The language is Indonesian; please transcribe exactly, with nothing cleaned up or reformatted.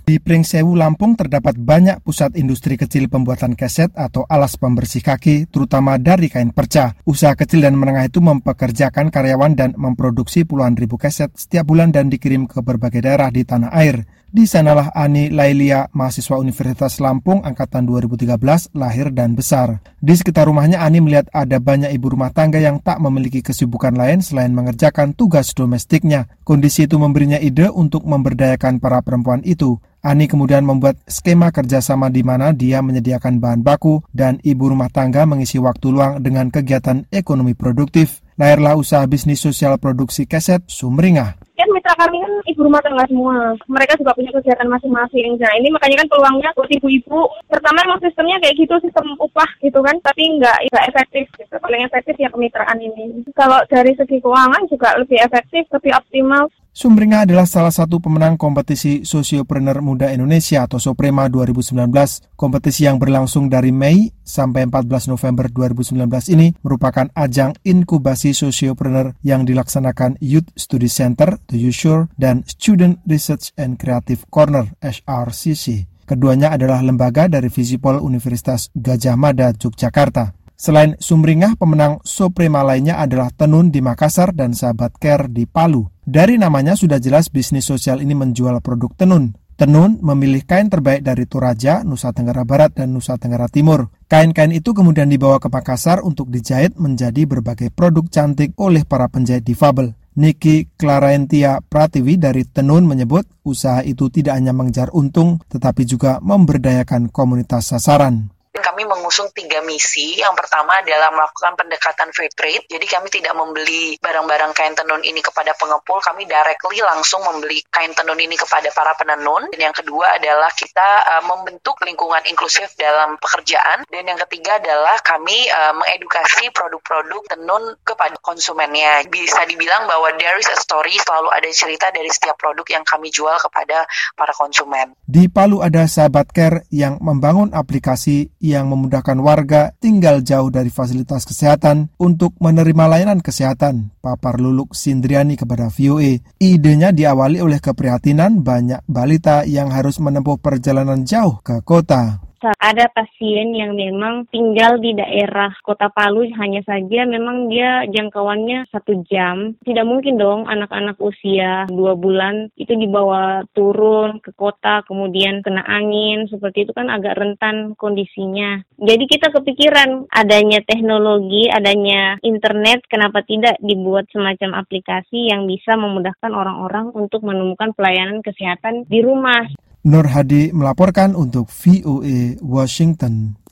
Di Pringsewu, Lampung terdapat banyak pusat industri kecil pembuatan keset atau alas pembersih kaki, terutama dari kain perca. Usaha kecil dan menengah itu mempekerjakan karyawan dan memproduksi puluhan ribu keset setiap bulan dan dikirim ke berbagai daerah di tanah air. Di sanalah Ani Lailia, mahasiswa Universitas Lampung angkatan dua ribu tiga belas, lahir dan besar. Di sekitar rumahnya, Ani melihat ada banyak ibu rumah tangga yang tak memiliki kesibukan lain selain mengerjakan tugas domestiknya. Kondisi itu memberinya ide untuk memberdayakan para perempuan itu. Ani kemudian membuat skema kerjasama di mana dia menyediakan bahan baku dan ibu rumah tangga mengisi waktu luang dengan kegiatan ekonomi produktif. Lahirlah usaha bisnis sosial produksi keset Sumringah. Kan mitra kami kan ibu rumah tangga semua. Mereka juga punya kegiatan masing-masing. Nah ini makanya kan peluangnya buat ibu-ibu. Pertama emang sistemnya kayak gitu, sistem upah gitu kan. Tapi nggak, nggak efektif gitu. Paling efektif ya kemitraan ini. Kalau dari segi keuangan juga lebih efektif, lebih optimal. Sumringah adalah salah satu pemenang kompetisi Sosiopreneur Muda Indonesia atau Soprema dua ribu sembilan belas. Kompetisi yang berlangsung dari Mei sampai empat belas November dua ribu sembilan belas ini merupakan ajang inkubasi sosiopreneur yang dilaksanakan Youth Study Center, The Youth, dan Student Research and Creative Corner, S R C C. Keduanya adalah lembaga dari Visipol Universitas Gadjah Mada, Yogyakarta. Selain Sumringah, pemenang Soprema lainnya adalah Tenun di Makassar dan Sahabat Care di Palu. Dari namanya sudah jelas bisnis sosial ini menjual produk tenun. Tenun memilih kain terbaik dari Toraja, Nusa Tenggara Barat, dan Nusa Tenggara Timur. Kain-kain itu kemudian dibawa ke Makassar untuk dijahit menjadi berbagai produk cantik oleh para penjahit difabel. Niki Clarentia Pratiwi dari Tenun menyebut usaha itu tidak hanya mengejar untung, tetapi juga memberdayakan komunitas sasaran. Kami mengusung tiga misi. Yang pertama adalah melakukan pendekatan fair trade. Jadi kami tidak membeli barang-barang kain tenun ini kepada pengepul. Kami directly langsung membeli kain tenun ini kepada para penenun. Dan yang kedua adalah kita uh, membentuk lingkungan inklusif dalam pekerjaan. Dan yang ketiga adalah kami uh, mengedukasi produk-produk tenun kepada konsumennya. Bisa dibilang bahwa there is a story, selalu ada cerita dari setiap produk yang kami jual kepada para konsumen. Di Palu ada Sahabat Care yang membangun aplikasi yang memudahkan warga tinggal jauh dari fasilitas kesehatan untuk menerima layanan kesehatan. Papar Luluk Sindriani kepada V O A. Idenya diawali oleh keprihatinan banyak balita yang harus menempuh perjalanan jauh ke kota. Ada pasien yang memang tinggal di daerah Kota Palu, hanya saja memang dia jangkauannya satu jam. Tidak mungkin dong anak-anak usia dua bulan itu dibawa turun ke kota, kemudian kena angin, seperti itu kan agak rentan kondisinya. Jadi kita kepikiran adanya teknologi, adanya internet, kenapa tidak dibuat semacam aplikasi yang bisa memudahkan orang-orang untuk menemukan pelayanan kesehatan di rumah. Nur Hadi melaporkan untuk V O A Washington.